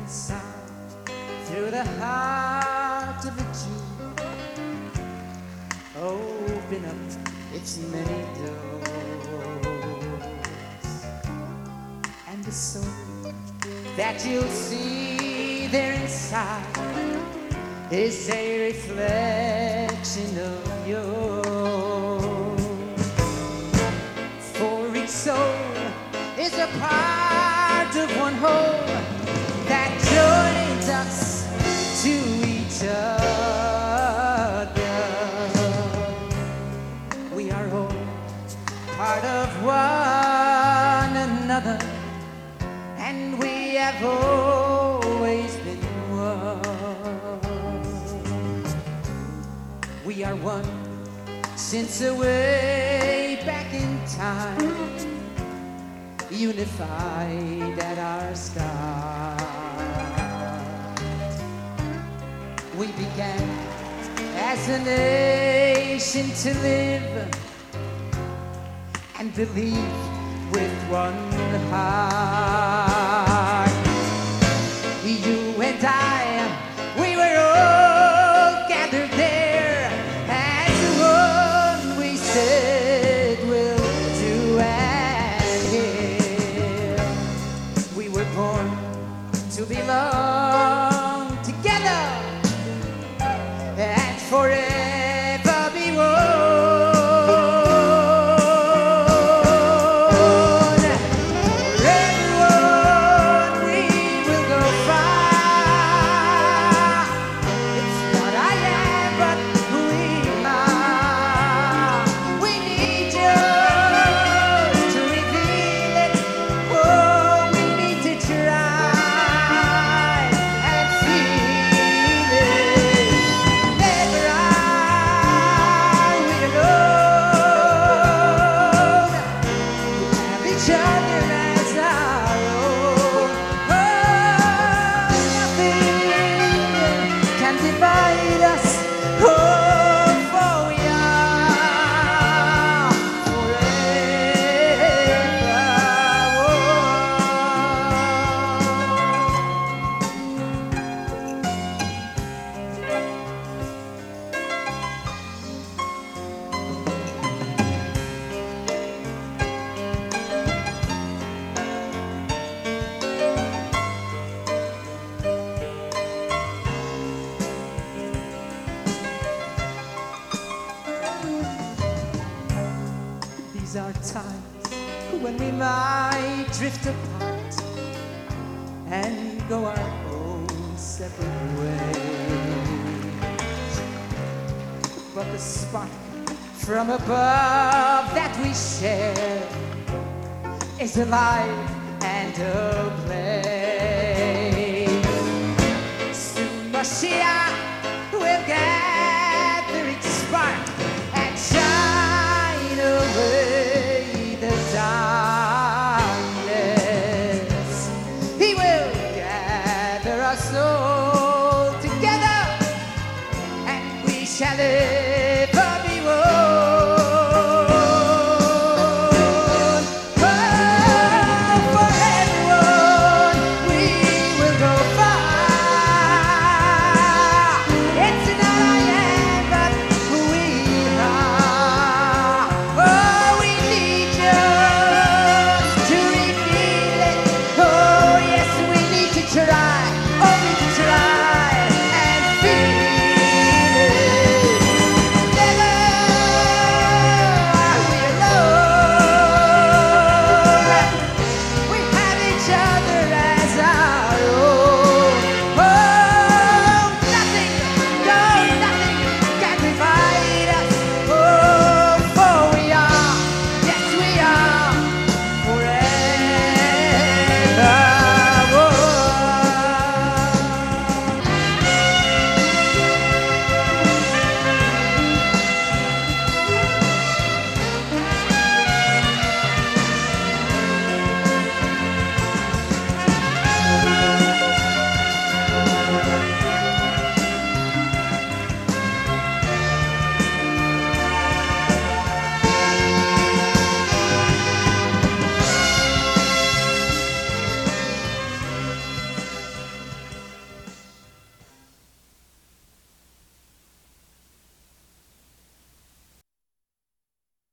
inside, through the heart of a Jew, open up its many doors, and the soul that you'll see there inside is a reflection of yours. For each soul is a part of one whole that joins us to each other. We are all part of one another, and we have always been one. We are one since way back in time, unified at our start. We began as a nation to live and believe with one heart. You and I, we were all gathered there as one. We said we'll do and hear. We were born to belong together and forever be one. These are times when we might drift apart and go our own separate ways. But the spark from above that we share is alive and